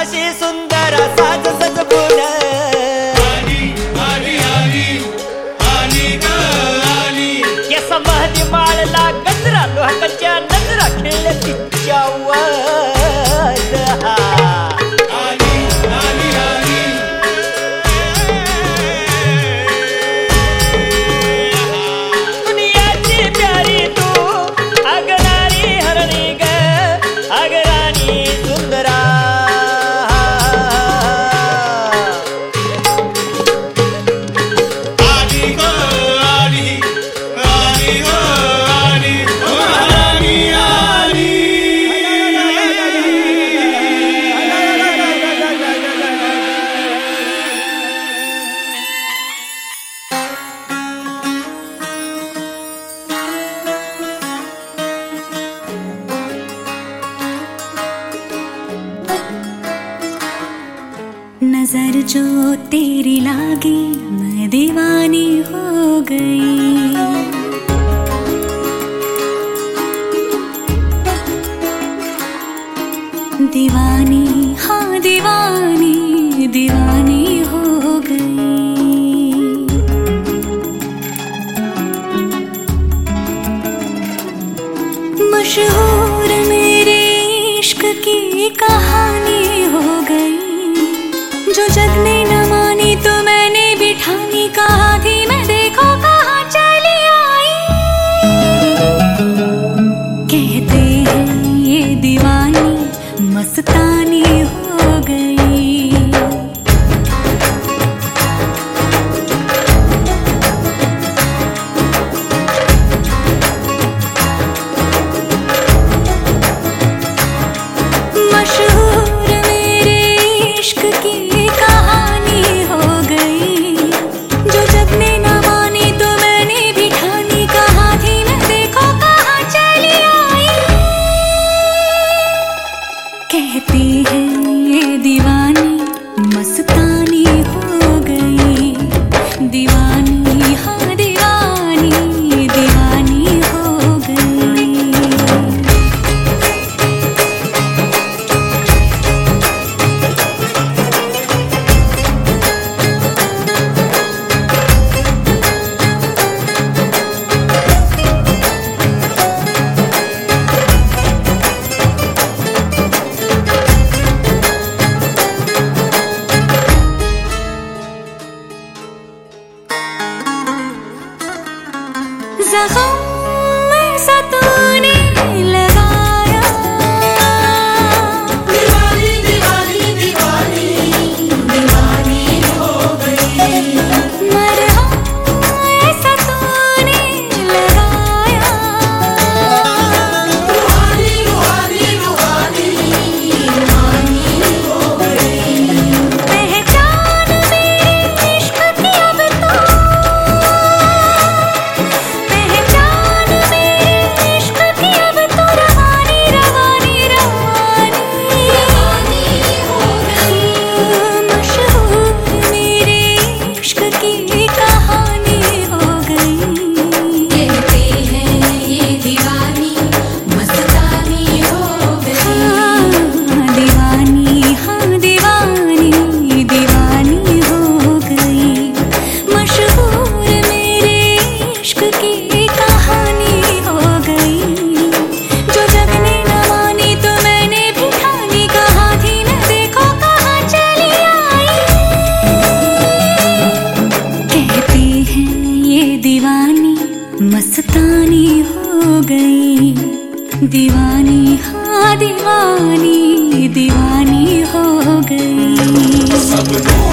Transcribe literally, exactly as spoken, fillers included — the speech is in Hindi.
अशी सुंदर साज सजबून आली आली आली आली ग आली. केस महदी माळला गजरा लोकांच्या नजरा खिळल्या तिच्यावर. आली आली आली दुनियाची प्यारी तू अगराणी हरणी ग अगराणी सुंदरा. आली ग आली आली ग आली आली आली. नजर जो तेरी लागी मैं दीवानी हो गई. दीवानी हाँ दीवानी दीवानी हो गई. मशहूर मेरे इश्क की कहानी हो गई. जो जग ने न मानी तो मैंने भी ठानी. कहा थी मैं देखो कहाँ चली आई. कहते हैं ये दीवानी मस्तानी हो गई. मशहूर मेरे इश्क की कहानी हो गई. जो जग ने न मानी तो मैंने भी ठानी. कहा थी मैं देखो कहाँ चली आई. कहती है ये दीवानी मस्तानी हो गई. दीवानी हाँ दीवानी दीवानी हो गई. ज़ख्म ऐसा तूने लगाया. दीवानी दीवानी दीवानी दीवानी हो गई. मरहम ऐसा तूने लगाया. रूहानी रूहानी रूहानी रूहानी हो गई. पहचान मेरे इश्क की अब तो. पहचान मेरे इश्क की अब तो. रवानी रवानी रवानी हो गई. मशहूर मेरे इश्क की कहानी हो गई. कहते हैं ये दीवानी मस्तानी हो गई. दीवानी हाँ दीवानी दीवानी हो गई. मशहूर मेरे इश्क की कहानी हो गई. जो जग ने न मानी तो मैंने भी ठानी. कहा थी मैं देखो कहाँ चली आई. कहती हैं ये दीवानी मस्तानी हो गई. दीवानी हाँ दीवानी दीवानी हो गई. सपनों